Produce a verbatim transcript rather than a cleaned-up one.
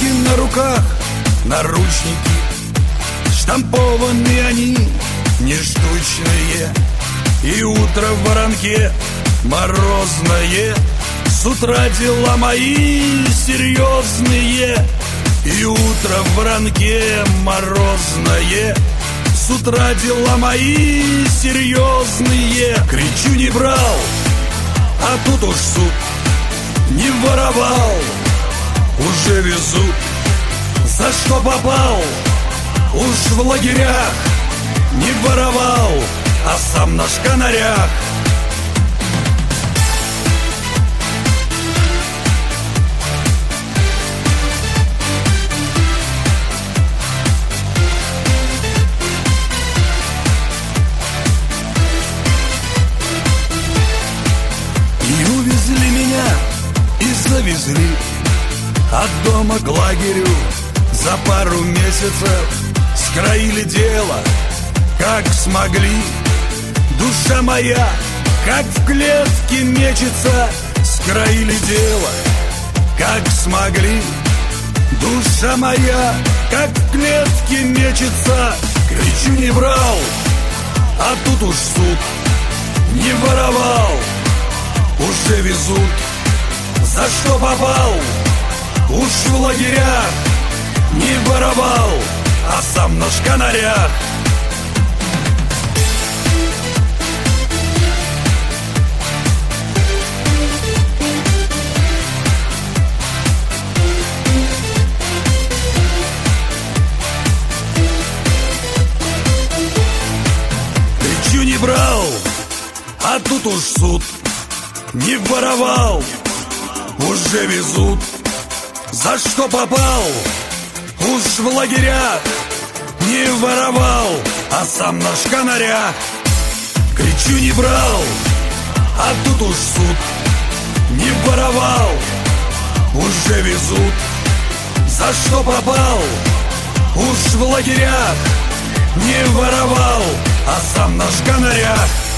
Веревки на руках, наручники, штампованные они, не штучные. И утро в воронке морозное, с утра дела мои серьезные. И утро в воронке морозное, с утра дела мои серьезные. Кричу: не брал, а тут уж суд. Не воровал, уже везут. За что попал, уж в лагерях. Не воровал, а сам на шканарях. И увезли меня, и завезли от дома к лагерю. За пару месяцев скроили дело, как смогли. Душа моя, как в клетке мечется. Скроили дело, как смогли. Душа моя, как в клетке мечется. Кричу: не брал, а тут уж суд. Не воровал, уже везут. За что попал, уж в лагерях. Не воровал, а сам на шканарях. Кричу: не брал, а тут уж суд. Не воровал, уже везут. За что попал, уж в лагерях. Не воровал, а сам на шканарях. Кричу: не брал, а тут уж суд. Не воровал, уже везут. За что попал, уж в лагерях. Не воровал, а сам на шканарях.